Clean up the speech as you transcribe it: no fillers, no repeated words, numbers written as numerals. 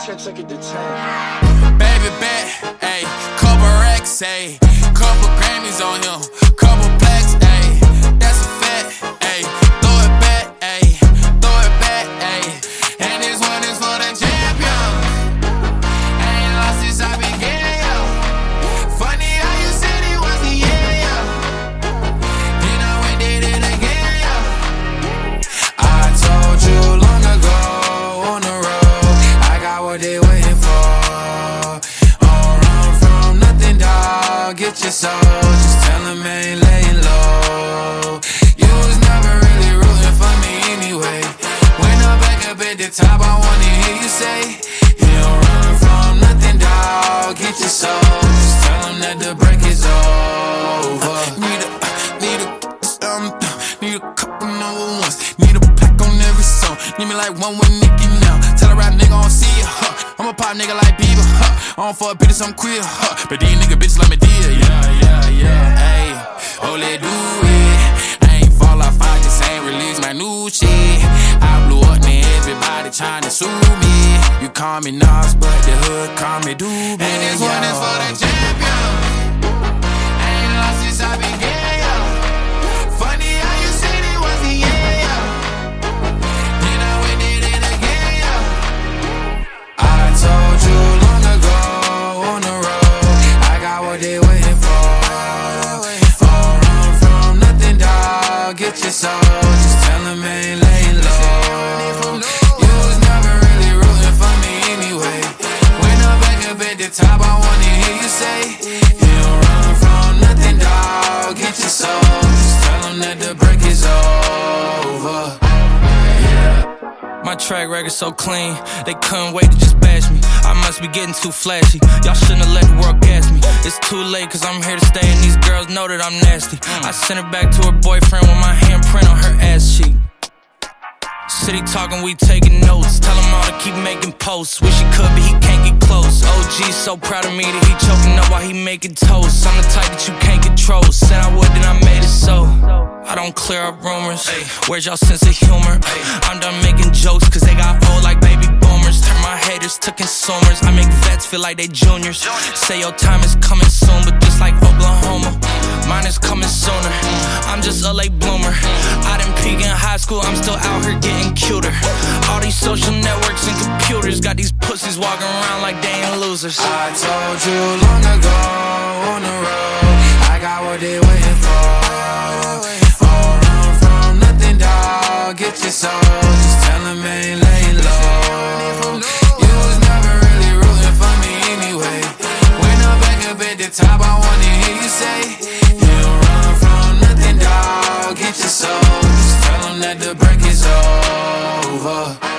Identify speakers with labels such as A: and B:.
A: take it to 10.
B: Baby bet, ayy, couple racks, ayy, couple Grammys on him, couple plaques, ayy, that's a fact, ayy, throw it back, ayy, throw it back, ayy, and this one is for the champion. Ain't lost since I began, yo. Funny how you said it was the year, yo. You know we did it again, yo. I told you long ago on the road, I got what they waiting for. Get your soul, just tell them I ain't laying low. You was never really rooting for me anyway. When I'm back up at the top, I wanna hear you say, you don't run from nothing, dawg. Get your soul, just tell them that the break is over. Need a couple number ones. Need a pack on every song. Need me like one with Nicki now. Tell a rap nigga I don't see ya, huh. I'm a pop nigga like Bieber, huh. I don't fuck bitches, I'm queer, huh. But these nigga bitches let me deal, yeah. Ayy, oh, let do it. I ain't fall off, I just ain't release my new shit. I blew up, now everybody tryna sue me. You call me Nas, but the hood call me Doobie. And this one is for the champion. Ain't lost since I began, yo. Funny how you said it was the year, yo. You know we did it again, yo. I told you long ago on the road, I got what they waiting for. Don't run from nothing, dawg. Get your soul, just tell them I ain't laying low. You was never really rooting for me anyway. When I'm back up at the top, I wanna hear you say, you don't run from nothing, dawg. Get your soul, just tell them that the break is over.
C: My track record so clean, they couldn't wait to just bash me. I must be getting too flashy, y'all shouldn't have let the world gas me. It's too late cause I'm here to stay and these girls know that I'm nasty. I sent her back to her boyfriend with my handprint on her ass cheek. City talking, we taking notes. Tell him all to keep making posts. Wish he could, but he can't get close. OG's so proud of me that he choking up while he making toast. I'm the type that you can't control. Said I would, then I made it so. I don't clear up rumors. Where's y'all sense of humor? I'm done making jokes cause they got old like baby boomers. Turn my haters to consumers. I make vets feel like they juniors. Say your time is coming soon, but just like Oklahoma, mine is coming sooner. I'm just a late bloomer. I didn't peak in high school, I'm still out here getting cuter. All these social networks and computers got these pussies walking around like they ain't losers.
B: I told you long ago on the road, I got what they waiting for. Don't run from nothing, dawg. Get your soul, just tell them I ain't laying low. You was never really rooting for me anyway. When I'm back up at the top, I wanna hear you say, you don't run from nothing, dawg. Get your soul, just tell them that the break is over.